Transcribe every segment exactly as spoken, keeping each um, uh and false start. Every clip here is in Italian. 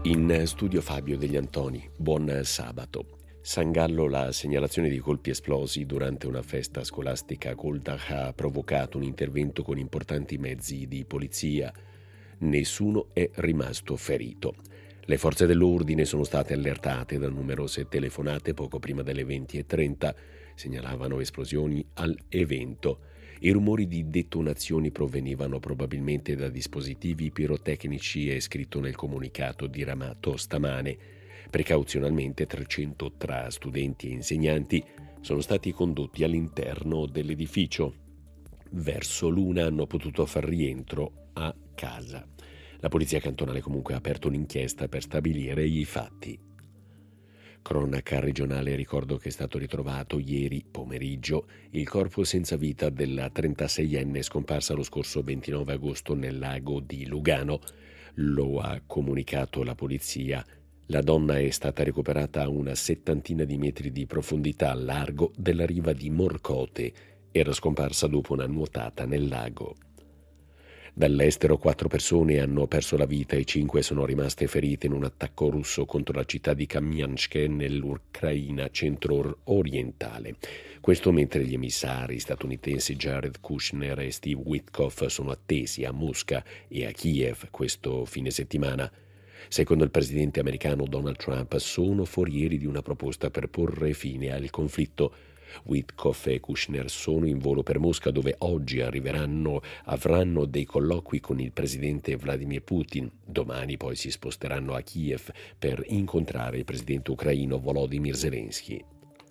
In studio Fabio Degli Antoni, buon sabato. San Gallo, la segnalazione di colpi esplosi durante una festa scolastica a Goldach ha provocato un intervento con importanti mezzi di polizia. Nessuno è rimasto ferito. Le forze dell'ordine sono state allertate da numerose telefonate poco prima delle venti e trenta, segnalavano esplosioni all'evento. I rumori di detonazioni provenivano probabilmente da dispositivi pirotecnici, è scritto nel comunicato diramato stamane. Precauzionalmente trecento tra studenti e insegnanti sono stati condotti all'interno dell'edificio. Verso l'una hanno potuto far rientro a casa. La polizia cantonale comunque ha aperto un'inchiesta per stabilire i fatti. Cronaca regionale, ricordo che è stato ritrovato ieri pomeriggio il corpo senza vita della trentaseienne scomparsa lo scorso ventinove agosto nel lago di Lugano. Lo ha comunicato la polizia. La donna è stata recuperata a una settantina di metri di profondità al largo della riva di Morcote. Era scomparsa dopo una nuotata nel lago. Dall'estero quattro persone hanno perso la vita e cinque sono rimaste ferite in un attacco russo contro la città di Kamiansk nell'Ucraina centro-orientale. Questo mentre gli emissari statunitensi Jared Kushner e Steve Witkoff sono attesi a Mosca e a Kiev questo fine settimana. Secondo il presidente americano Donald Trump sono forieri di una proposta per porre fine al conflitto. Witkoff e Kushner sono in volo per Mosca, dove oggi arriveranno, avranno dei colloqui con il presidente Vladimir Putin. Domani poi si sposteranno a Kiev per incontrare il presidente ucraino Volodymyr Zelensky.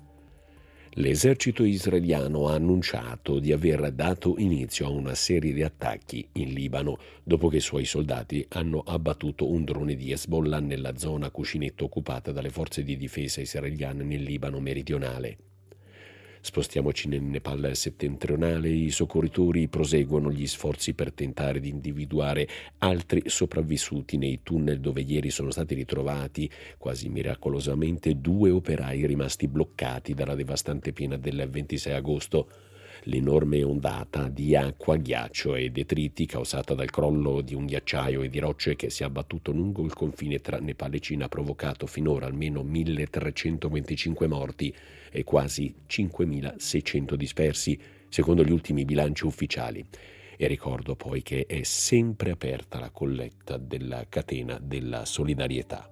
L'esercito israeliano ha annunciato di aver dato inizio a una serie di attacchi in Libano dopo che i suoi soldati hanno abbattuto un drone di Hezbollah nella zona cuscinetto occupata dalle forze di difesa israeliane nel Libano meridionale. Spostiamoci nel Nepal settentrionale, i soccorritori proseguono gli sforzi per tentare di individuare altri sopravvissuti nei tunnel dove ieri sono stati ritrovati, quasi miracolosamente, due operai rimasti bloccati dalla devastante piena del ventisei agosto. L'enorme ondata di acqua, ghiaccio e detriti causata dal crollo di un ghiacciaio e di rocce che si è abbattuto lungo il confine tra Nepal e Cina ha provocato finora almeno milletrecentoventicinque morti e quasi cinquemilaseicento dispersi, secondo gli ultimi bilanci ufficiali. E ricordo poi che è sempre aperta la colletta della catena della solidarietà.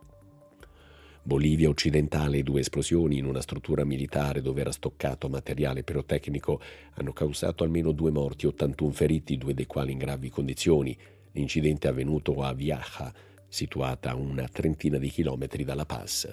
Bolivia occidentale, due esplosioni in una struttura militare dove era stoccato materiale pirotecnico hanno causato almeno due morti e ottantuno feriti, due dei quali in gravi condizioni. L'incidente è avvenuto a Viaja, situata a una trentina di chilometri dalla Paz.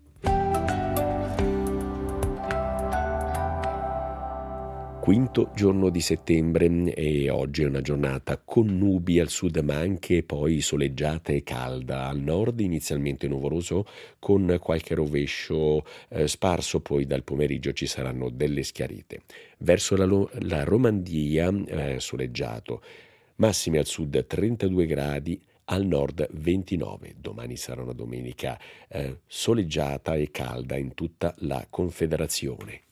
Quinto giorno di settembre e oggi è una giornata con nubi al sud ma anche poi soleggiata e calda. Al nord inizialmente nuvoloso con qualche rovescio eh, sparso, poi dal pomeriggio ci saranno delle schiarite. Verso la, la Romandia eh, soleggiato, massime al sud trentadue gradi, al nord ventinove. Domani sarà una domenica eh, soleggiata e calda in tutta la Confederazione.